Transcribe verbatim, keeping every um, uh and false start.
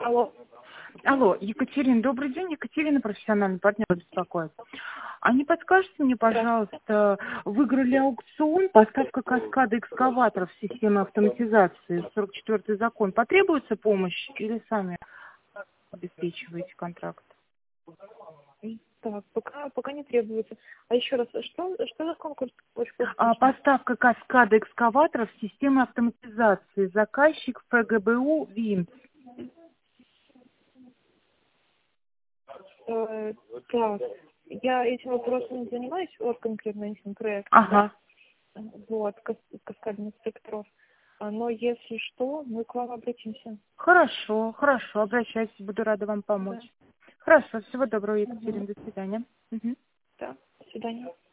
Алло. Алло, Екатерина, добрый день. Екатерина, профессиональный партнер, беспокоит. А не подскажете мне, пожалуйста, выиграли аукцион «Поставка каскада экскаваторов в системе автоматизации», сорок четвёртый закон. Потребуется помощь или сами обеспечиваете контракт? Так, пока, пока не требуется. А еще раз, что, что за конкурс? Очень плохо А, слышно. поставка каскада экскаваторов в системе автоматизации. Заказчик ФГБУ ВИН. Э, так, я этим вопросом не занимаюсь, вот конкретно этим проектом, Ага. да? Вот, кас- каскадных спектров. А, Но если что, мы к вам обратимся. Хорошо, хорошо. Обращайтесь, буду рада вам Да. помочь. Хорошо, всего доброго, Мгм. Екатерина. До свидания. Мгм. Да, до свидания.